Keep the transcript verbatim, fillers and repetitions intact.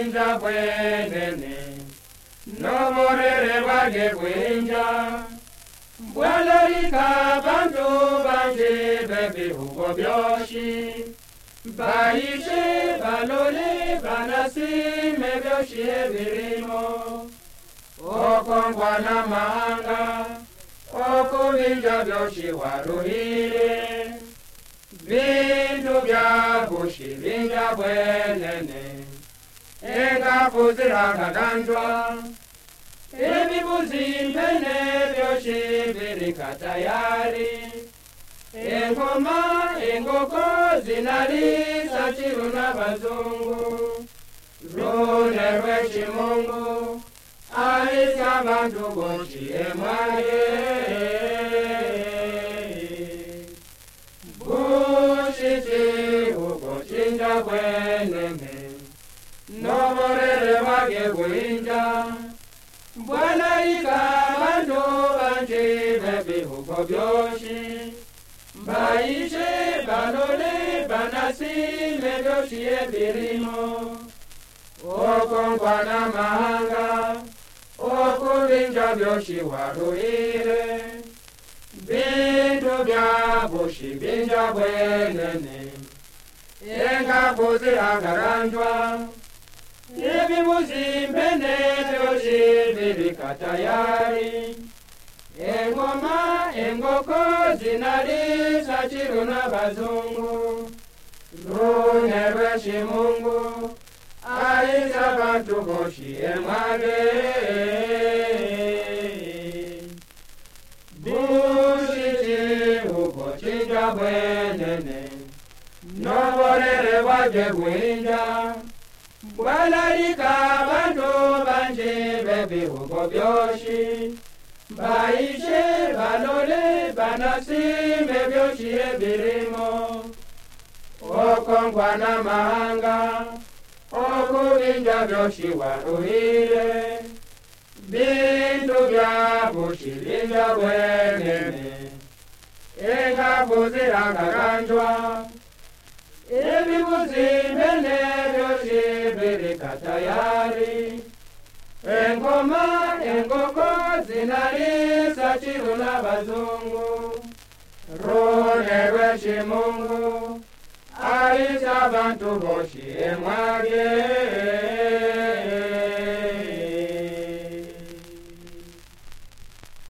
bwinja bwenene noborere bwage bwinja bwalarika bantu banje bebihugo byoshi baishe balole banasime byoshi ebirimo okongwa n'amahanga okubinja byoshi waruhire bintu byabushi binja bwenene engafu zirakaganjwa ebibuzi impene byoshi birika tayari engoma engoko zinalisa chiru n'abazungu rune rw'ekimungu ahisa abantu boshi emwaye bushiti ugo chinja bwenene noborere bwage bwinja bwalarika bantu banje bebihugo byoshi baishe balole banasime byoshi ebirimo okongwa n'amahanga okubinja byoshi waruhire bintu byabushi binja bwenene engafu ziragaranjwa ebibuzi impene byoshi birika tayari engoma engoko zinalisa chiru n'abazungu rune rw'ekimungu ahisa bantu boshi emwage bushiti ugo chinja bwenene noborere bwage bwinja bwalarika bantu banje bebihugo byoshi baishe balole banasime byoshi ebirimo okongwa n'amahanga okubinja byoshi waruhire bintu byabushi binja bwenene engafu ziragaranjwa ebibuzi impene byoshi birika tayari engoma engoko zinalisa chiru n'abazungu rune rw'ekimungu ahisa bantu boshi emwage